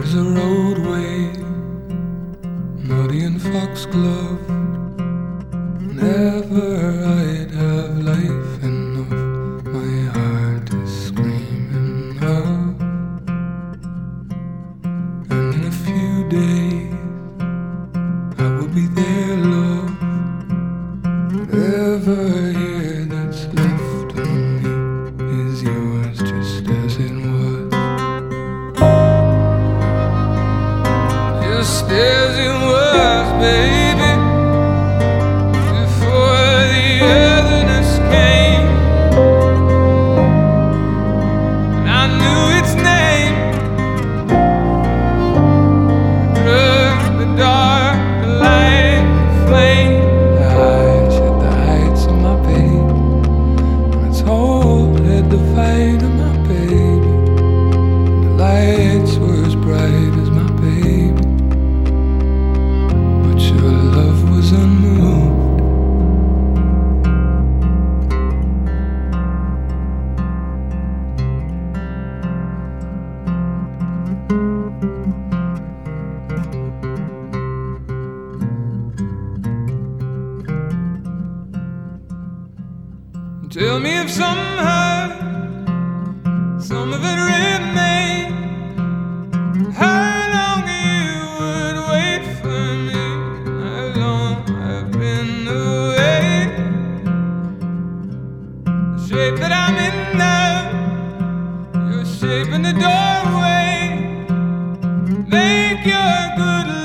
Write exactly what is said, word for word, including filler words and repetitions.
There's a roadway, muddy and foxglove. Never I'd have life enough, my heart is screaming out. And in a few days I will be there, love. Whatever here that's left of me is yours, just as it was. Just as it was, baby, before the otherness came. And I knew its name. The drug, the dark, the light, the flame. The high shed the heights of my baby, and its whole had the fight of my baby. And the lights were as bright as my baby. Your love was unmoved. Tell me if somehow some of it remained. How long you would wait for me? How long I've been away? The shape that I'm in now, your shape in the doorway. Make your good